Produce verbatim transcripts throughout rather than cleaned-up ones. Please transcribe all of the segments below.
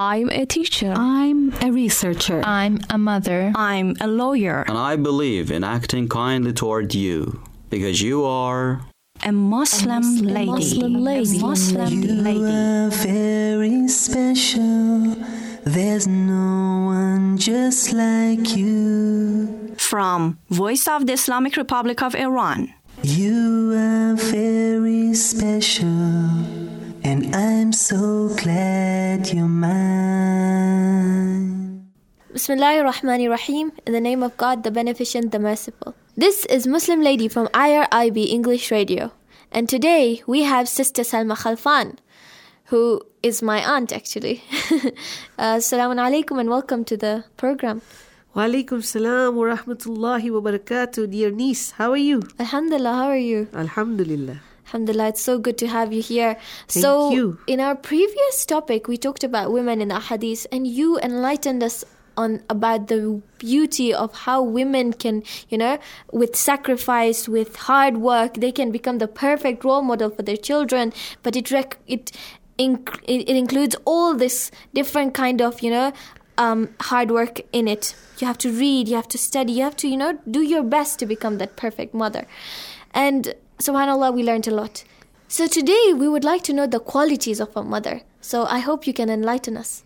I'm a teacher. I'm a researcher. I'm a mother. I'm a lawyer. And I believe in acting kindly toward you, because you are a Muslim, a Muslim lady. Muslim lady. A Muslim you lady. You are very special. There's no one just like you. From Voice of the Islamic Republic of Iran. You are very special, and I'm so glad you're mine. Bismillahir Rahmanir Rahim. In the name of God, the Beneficent, the Merciful. This is Muslim Lady from I R I B English Radio. And today we have Sister Salma Khalfan, who is my aunt actually. uh, Assalamu alaikum and welcome to the program. Wa alaikum salam wa rahmatullahi wa barakatuh. Dear niece, how are you? Alhamdulillah, how are you? Alhamdulillah. Alhamdulillah, it's so good to have you here. Thank so, you. In our previous topic, we talked about women in the hadith, and you enlightened us on about the beauty of how women can, you know, with sacrifice, with hard work, they can become the perfect role model for their children. But it rec- it, inc- it it includes all this different kind of, you know, um, hard work in it. You have to read, you have to study, you have to, you know, do your best to become that perfect mother. And subhanAllah, we learned a lot. So today we would like to know the qualities of a mother. So I hope you can enlighten us.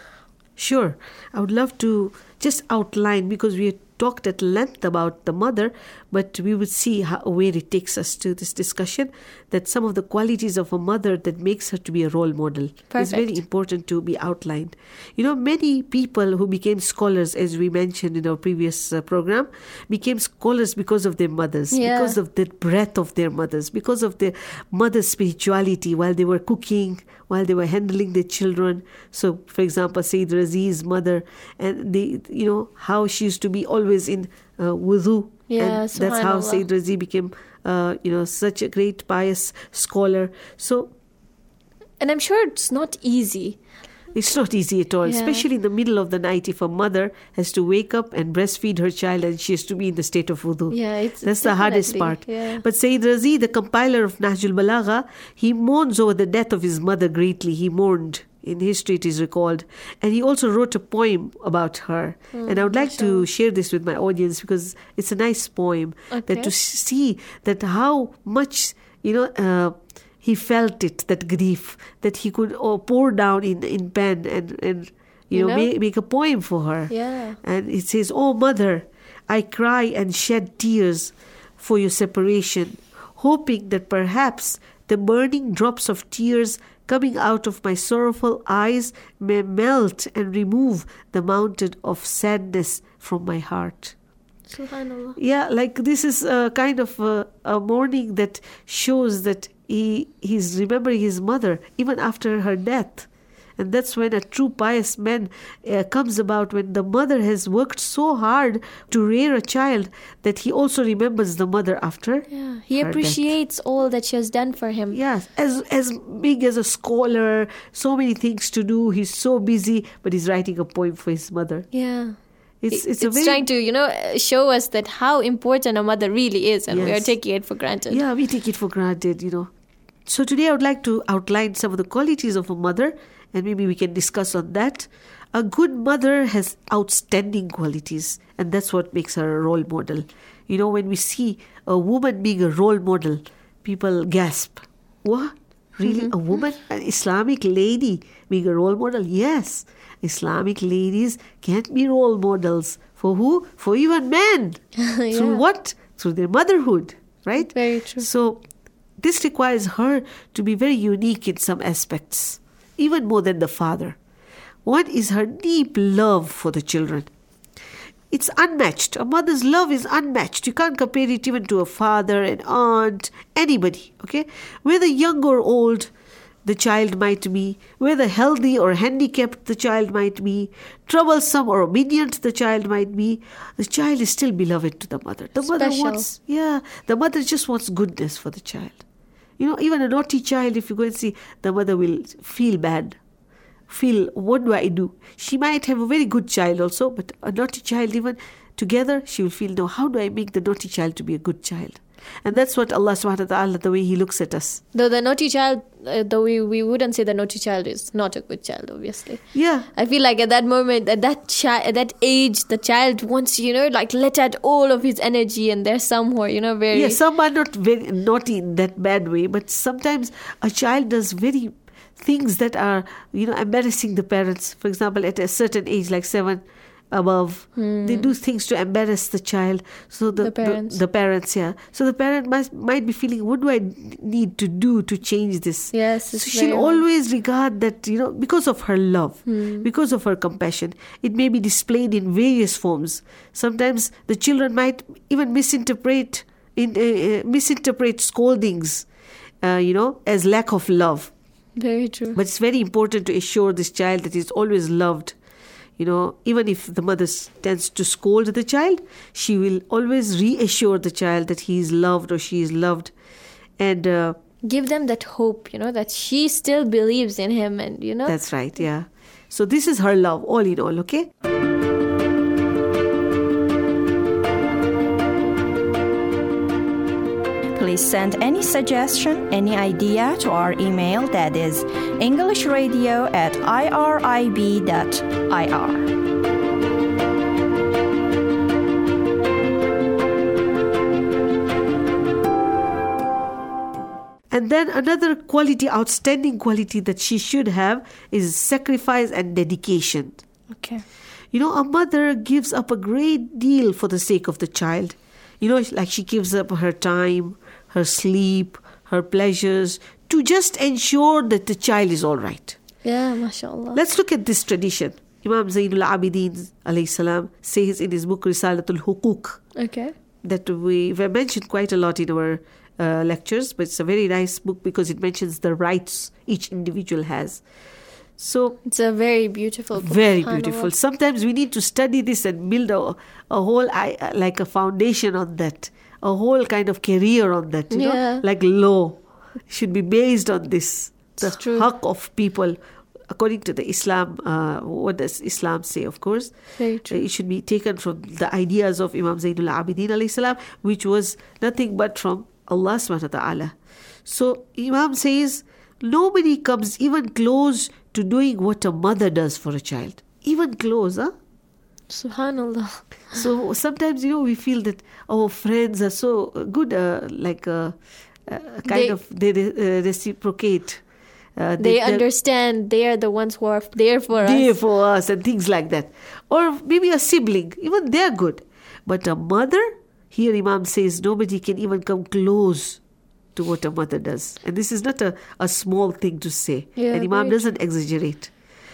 Sure. I would love to just outline, because we had talked at length about the mother, but we would see how, where it takes us to this discussion, that some of the qualities of a mother that makes her to be a role model Perfect. is very important to be outlined. You know, many people who became scholars, as we mentioned in our previous uh, program, became scholars because of their mothers, Yeah. because of the breadth of their mothers, because of their mother's spirituality while they were cooking, while they were handling their children. So, for example, Sayyid Razi's mother, and they, you know, how she used to be always in uh, wudu. Yeah, and that's how subhanallah. Sayyid Razi became, uh, you know, such a great pious scholar. So, And I'm sure it's not easy. it's not easy at all, Yeah. especially in the middle of the night if a mother has to wake up and breastfeed her child and she has to be in the state of wudu. Yeah, it's That's the hardest definitely, part. yeah. But Sayyid Razi, the compiler of Nahjul Balagha, he mourns over the death of his mother greatly. He mourned. In history it is recalled. And he also wrote a poem about her. Hmm, and I would like to share this with my audience because it's a nice poem. Okay. That to see that how much, you know, uh, he felt it, that grief, that he could uh, pour down in, in pen and, and you, You know, know? Make, make a poem for her. Yeah. And it says, "Oh mother, I cry and shed tears for your separation, hoping that perhaps the burning drops of tears coming out of my sorrowful eyes may melt and remove the mountain of sadness from my heart." Subhanallah. Yeah, like this is a kind of a, a mourning that shows that he he's remembering his mother even after her death. And that's when a true pious man uh, comes about, when the mother has worked so hard to rear a child that he also remembers the mother after. Yeah, he her death. appreciates all that she has done for him. Yes, as as big as a scholar, so many things to do. He's so busy, but he's writing a poem for his mother. Yeah. It's It- it's, a very trying to, you know, show us that how important a mother really is, and we are Yes. taking it for granted. Yeah, we take it for granted, you know. So today I would like to outline some of the qualities of a mother, and maybe we can discuss on that. A good mother has outstanding qualities, and that's what makes her a role model. You know, when we see a woman being a role model, people gasp. What? Really? A woman? An Islamic lady being a role model? Yes. Islamic ladies can't be role models. For who? For even men. Through what? Through their motherhood, right? Very true. So this requires her to be very unique in some aspects, even more than the father. One is her deep love for the children. It's unmatched. A mother's love is unmatched. You can't compare it even to a father, an aunt, anybody, okay? Whether young or old the child might be, whether healthy or handicapped the child might be, troublesome or obedient the child might be, the child is still beloved to the mother. The mother Special. wants, yeah, the mother just wants goodness for the child. You know, even a naughty child, if you go and see, the mother will feel bad. Feel, what do I do? She might have a very good child also, but a naughty child, even together, she will feel, no, how do I make the naughty child to be a good child? And that's what Allah subhanahu wa ta'ala, the way He looks at us. Though the naughty child, uh, though we, we wouldn't say the naughty child is not a good child, obviously. Yeah. I feel like at that moment, at that chi- at that age, the child wants, you know, like let out all of his energy, and they're somewhere, you know, very... Yeah, some are not very naughty in that bad way, but sometimes a child does very things that are, you know, embarrassing the parents. For example, at a certain age, like seven above, Hmm. they do things to embarrass the child. So the The parents. the, the parents, yeah. So the parent must might be feeling, what do I need to do to change this? Yes, So it's she'll very hard. always regard that, you know, because of her love, Hmm. because of her compassion. It may be displayed in various forms. Sometimes the children might even misinterpret in uh, uh, misinterpret scoldings, uh, you know, as lack of love. Very true. But it's very important to assure this child that he's always loved. You know, even if the mother s- tends to scold the child, she will always reassure the child that he is loved or she is loved. And uh, Give them that hope, you know, that she still believes in him, and, you know. that's right, yeah. So this is her love, all in all, okay? Please send any suggestion, any idea to our email, that is englishradio at irib dot ir. And then another quality, outstanding quality that she should have is sacrifice and dedication. Okay. You know, a mother gives up a great deal for the sake of the child. You know, like she gives up her time, her sleep, her pleasures to just ensure that the child is all right. Yeah, mashallah. Let's look at this tradition. Imam Zainul Abidin alayhi salam says in his book Risalatul Huquq Okay. that we have mentioned quite a lot in our uh, lectures, but it's a very nice book because it mentions the rights each individual has. So It's a very beautiful book. very subhanallah. beautiful. Sometimes we need to study this and build a, a whole, I- like a foundation on that, a whole kind of career on that, you Yeah. know, like law should be based on this. The It's true. haqq of people, according to the Islam, uh, what does Islam say, of course? Very true. It should be taken from the ideas of Imam Zainul Abidin alayhi salam, which was nothing but from Allah subhanahu wa ta'ala. So Imam says, nobody comes even close to doing what a mother does for a child. Even close, huh? Subhanallah. So sometimes, you know, we feel that our friends are so good, uh, like uh, uh, kind They- of, they uh, reciprocate. Uh, They they're understand they are the ones who are there for there us. for us and things like that. Or maybe a sibling, even they're good. But a mother, here Imam says, nobody can even come close to what a mother does. And this is not a, a small thing to say. Yeah, and Imam very doesn't exaggerate.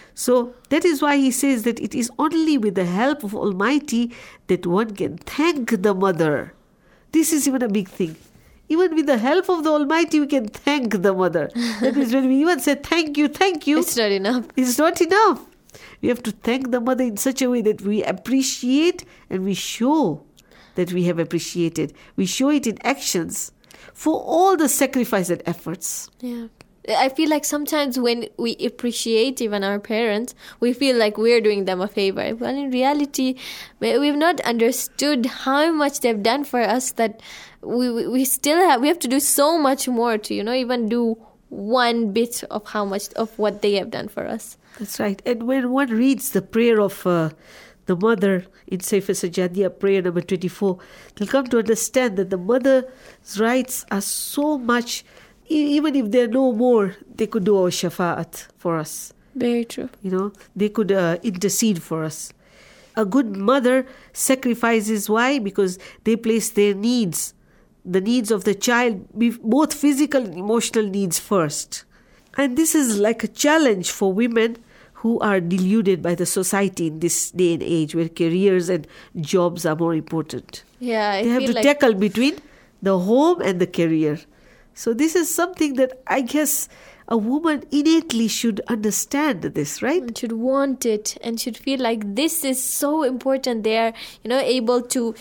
So that is why he says that it is only with the help of Almighty that one can thank the mother. This is even a big thing. Even with the help of the Almighty, we can thank the mother. That is when we even say thank you, thank you. It's not enough. It's not enough. We have to thank the mother in such a way that we appreciate and we show that we have appreciated. We show it in actions for all the sacrifice and efforts. Yeah. I feel like sometimes when we appreciate even our parents, we feel like we're doing them a favor. But in reality, we- we've not understood how much they've done for us that we we we still have, we have to do so much more to, you know, even do one bit of how much of what they have done for us. That's right. And when one reads the prayer of uh, the mother in Sefer Sajjadiyah, prayer number twenty-four, they'll come to understand that the mother's rights are so much, e- even if they're no more, they could do our shafa'at for us. Very true. You know, they could uh, intercede for us. A good mother sacrifices. Why? Because they place their needs, the needs of the child, be- both physical and emotional needs first. And this is like a challenge for women who are deluded by the society in this day and age where careers and jobs are more important. Yeah, I They have feel to like tackle between the home and the career. So this is something that I guess a woman innately should understand this, right? and should want it and should feel like this is so important. They are, you know, able to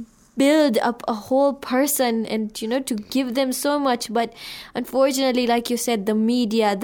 build up a whole person and, you know, to give them so much. But unfortunately, like you said, the media, the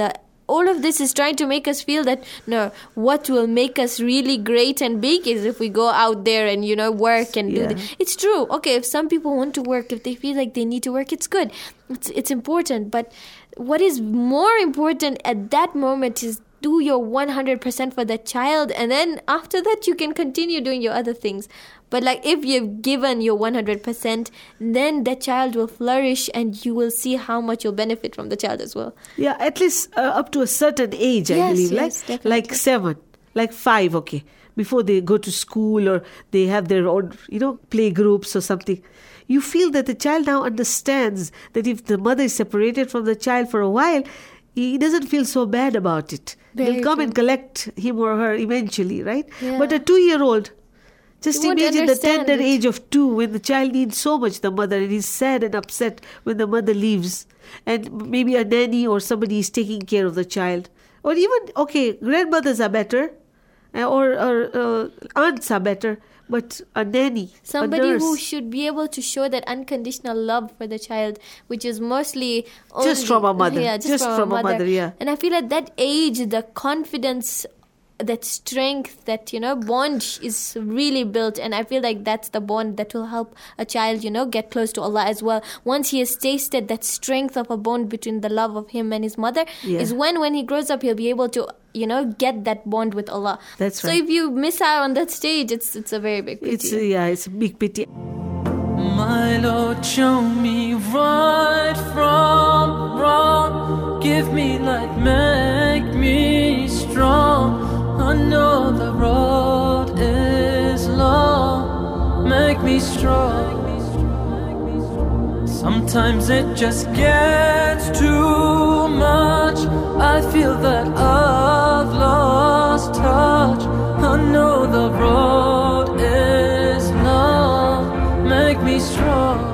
all of this is trying to make us feel that, no, what will make us really great and big is if we go out there and, you know, work and Yeah. do that. It's true. Okay, if some people want to work, if they feel like they need to work, it's good. It's, it's important. But what is more important at that moment is do your one hundred percent for that child, and then after that you can continue doing your other things. But like if you've given your one hundred percent, then that child will flourish and you will see how much you'll benefit from the child as well. Yeah, at least uh, up to a certain age, I Yes, believe. yes, like, definitely. like seven, like five, okay. Before they go to school or they have their own, you know, play groups or something. You feel that the child now understands that if the mother is separated from the child for a while, he doesn't feel so bad about it. Very They'll come true. and collect him or her eventually, right? Yeah. But a two-year-old, just He won't imagine the understand tender it. age of two when the child needs so much the mother and he's sad and upset when the mother leaves. And maybe a nanny or somebody is taking care of the child. Or even, okay, grandmothers are better uh, or, or uh, aunts are better. But a nanny, Somebody a nurse, who should be able to show that unconditional love for the child, which is mostly Just only- from a mother. Yeah, just, Just from, from a a mother. mother, yeah. And I feel at that age, the confidence, that strength, that, you know, bond is really built. And I feel like that's the bond that will help a child, you know, get close to Allah as well. Once he has tasted that strength of a bond between the love of him and his mother, Yeah. is when, when he grows up, he'll be able to, you know, get that bond with Allah. That's so right. if you miss out on that stage, it's it's a very big pity. it's, uh, yeah, it's a big pity. My Lord, show me right from wrong. Give me light, make me strong. I know the road is long. Make me strong. Sometimes it just gets too much. I feel that I've lost touch. I know the road is long. Make me strong.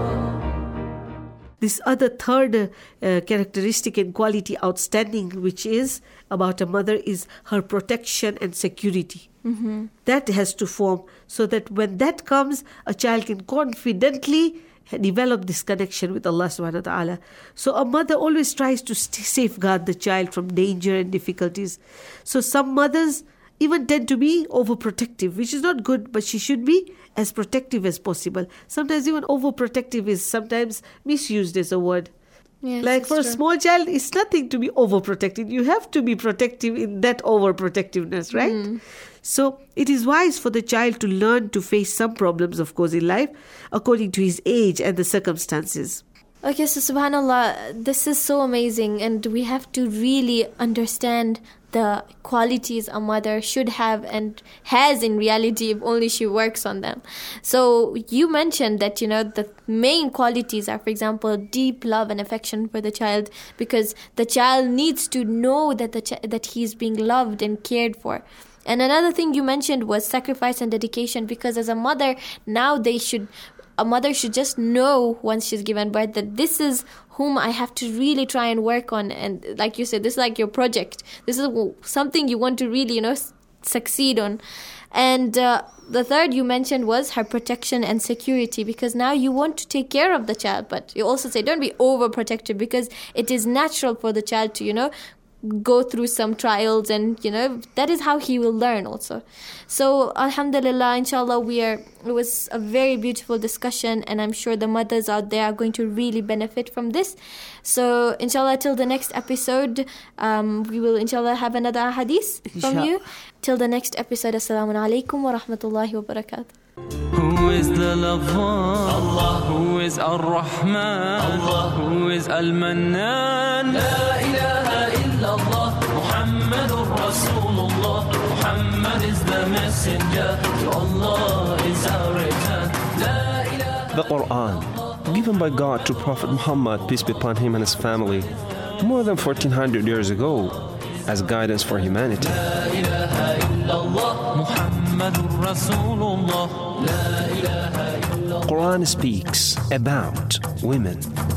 This other third uh, characteristic and quality outstanding, which is about a mother, is her protection and security. Mm-hmm. That has to form so that when that comes, a child can confidently develop this connection with Allah subhanahu wa ta'ala. So a mother always tries to st- safeguard the child from danger and difficulties. So some mothers even tend to be overprotective, which is not good, but she should be as protective as possible. Sometimes even overprotective is sometimes misused as a word. Yes, Like it's for a true. small child, it's nothing to be overprotected. You have to be protective in that overprotectiveness, right? Mm. So it is wise for the child to learn to face some problems, of course, in life, according to his age and the circumstances. Okay, so subhanAllah, this is so amazing, and we have to really understand the qualities a mother should have and has in reality if only she works on them. So you mentioned that, you know, the main qualities are, for example, deep love and affection for the child, because the child needs to know that the ch- that he is being loved and cared for. And another thing you mentioned was sacrifice and dedication, because as a mother, now they should a mother should just know once she's given birth that this is whom I have to really try and work on. And like you said, this is like your project. This is something you want to really, you know, s- succeed on. And uh, the third you mentioned was her protection and security, because now you want to take care of the child, but you also say don't be overprotective, because it is natural for the child to, you know, go through some trials, and you know that is how he will learn also. So alhamdulillah, inshallah, we are it was a very beautiful discussion, and I'm sure the mothers out there are going to really benefit from this. So inshallah, till the next episode, um, we will inshallah have another hadith from Inshallah. you. Till the next episode, assalamu alaikum wa rahmatullahi wa barakatuh. Who is the love one? Allah. Who is Ar-Rahman? Allah. Who is Al-Mannan? La ilaha illallah. Muhammadur Rasulullah. Muhammad is the messenger. To Allah is our return. La ilaha. The Quran, given by God to Prophet Muhammad, peace be upon him and his family, more than fourteen hundred years ago, as guidance for humanity. La ilaha illallah. Muhammadur Rasulullah. La ilaha illallah. Quran speaks about women.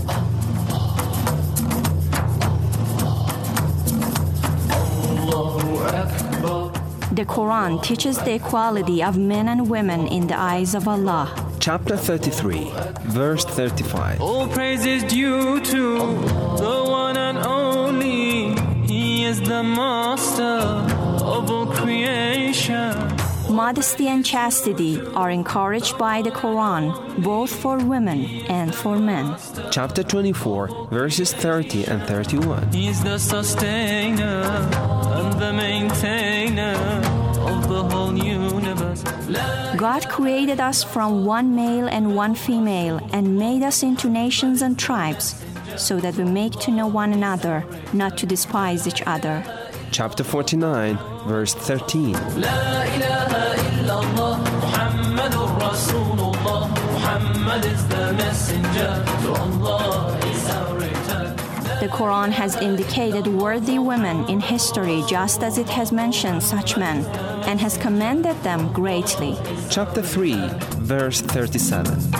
The Quran teaches the equality of men and women in the eyes of Allah. Chapter thirty-three, verse thirty-five. All praise is due to the one and only. He is is the master of all creation. Modesty and chastity are encouraged by the Quran, both for women and for men. Chapter twenty-four, verses thirty and thirty-one. He's the sustainer and the maintainer of the whole universe. God created us from one male and one female and made us into nations and tribes, so that we make to know one another, not to despise each other. Chapter forty-nine, verse thirteen. La ilaha illallah, Muhammadur Rasulullah. Muhammad is the messenger, to Allah is our return. The Quran has indicated worthy women in history just as it has mentioned such men, and has commended them greatly. Chapter three, verse thirty-seven.